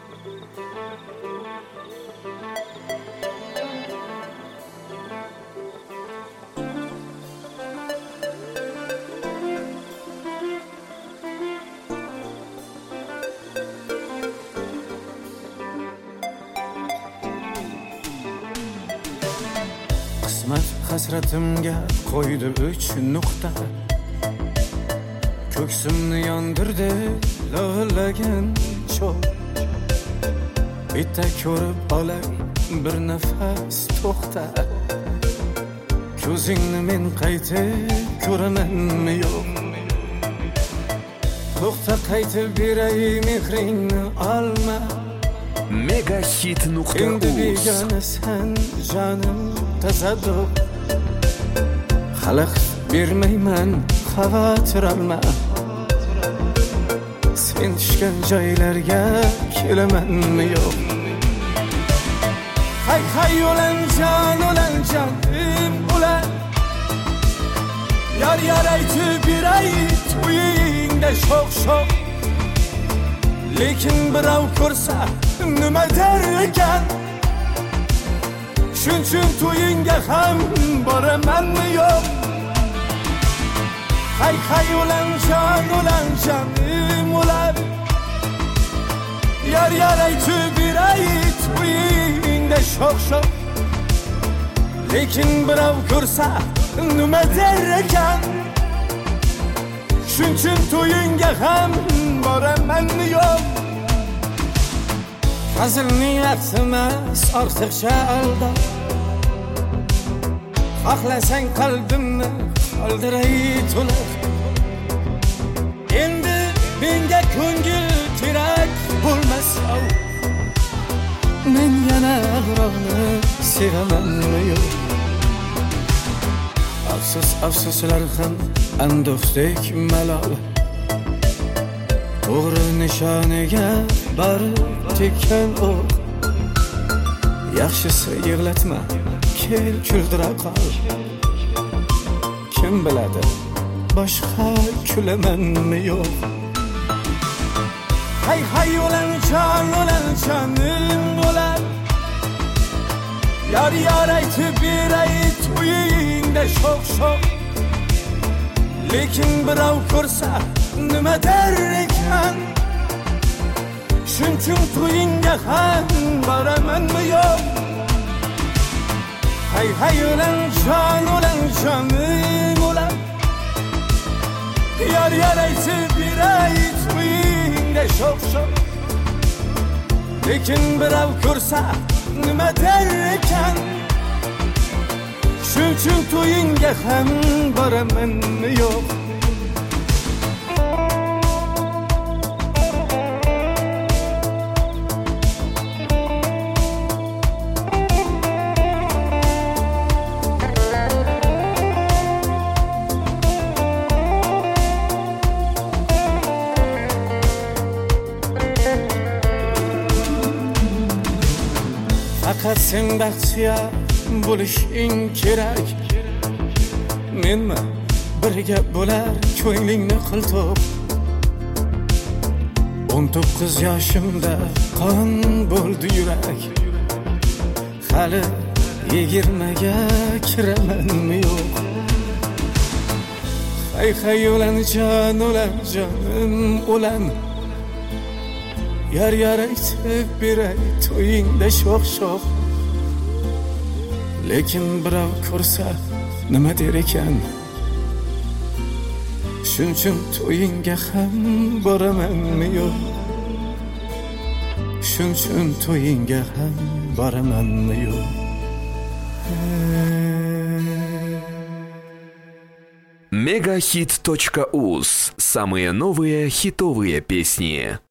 Qismat hasratimga qo'ydi 3 nuqta. Ko'ksimni yondirdi lo'llagan cho'g'. Bitta ko'rib olay bir nafas to'xta. Ko'zingni men qaytib ko'ramanmi yo'q? To'xta qaytib beray mehringni olma. Megahit.uz Endi beganasan jonim tasadduq. Xalaqit bermayman, xavotir olma. Sen tushgan joylarga kelamanmi yo'q? Hay o'lanjan ulan. Yar aytib beray to'yingda sho'x. Lekin birov ko'rsa nima der ekan? Shuning to'yingga ham boramanmi yo'q? Hay o'lanjan ulan. Yar aytib beray to'yingda sho'x. Lekin birov ko'rsa nima der ekan? Shuning to'yingga ham boramanmi yo'q? Hazil niyat emas, ortiqcha aldab. Xohlasang qalbimni qoldiray to'liq. Endi menga ko'ngil kerak bo'lmasa, men yana g'irog'ni sevamanmi yo'q? Afsuslar ham ando'xdek malol. To'g'ri nishoniga borib tekkan o'q. Yaxshisi yig'latma, kel kuldira qol. Kim biladi, boshqa kulamanmi yo'q? Hay o'lanjanim ulan. Yar aytib beray to'yingda sho'x. Lekin birov ko'rsa nima der ekan? Shuning to'yingga ham boramanmi yo'q? Hay o'lanjanim ulan. Yar aytib beray to'yingda sho'x. Lekin birov ko'rsa nima der ekan? Shuning to'yingga ham boramanmi yo'q? Faqat sen baxtiyor bo'lishing kerak. Menmi birga bo'lar ko'nglingni qilto'q. 19 yoshimda qon bo'ldi yurak. Hali 20ga kiramanmi yo'q? Hay o'lanjanim ulan. Yar aytib beray to'yingda sho'x. Lekin birov ko'rsa nima der ekan? Shuning to'yingga ham boramanmi yo'q? Shuning to'yingga ham boramanmi yo'q? Megahit.uz. Самые новые хитовые песни.